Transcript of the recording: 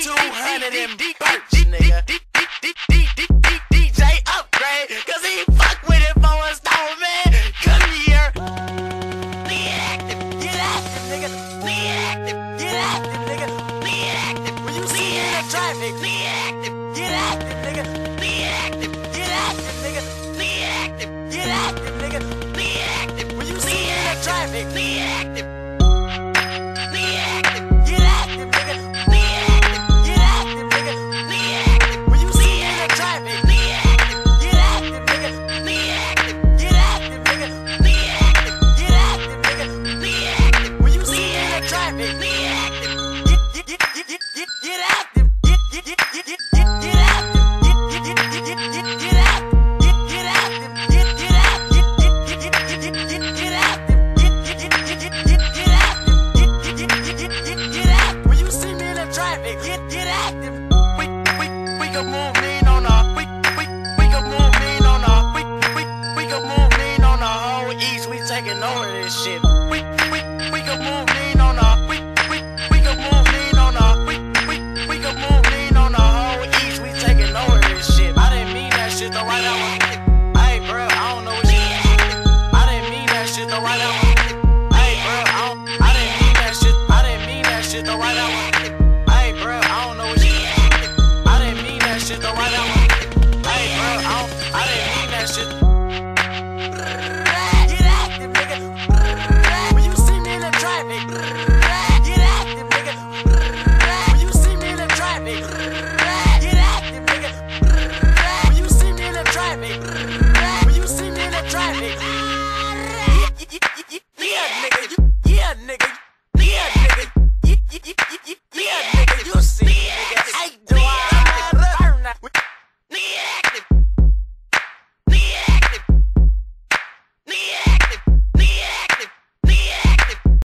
200 in Birch, nigga. DJ upgrade, cause he fuck with it for a stone, man. Come here. Be active, get active, nigga. Be active, get active, nigga. Be active. When you see me in the traffic, be active, get active, nigga. Be active, get active, nigga. Be active, get active, nigga. Be active. When you see me in the traffic, be active. Get active. We can move mean on a we can move mean on a we can move mean on the whole East. We taking over this shit.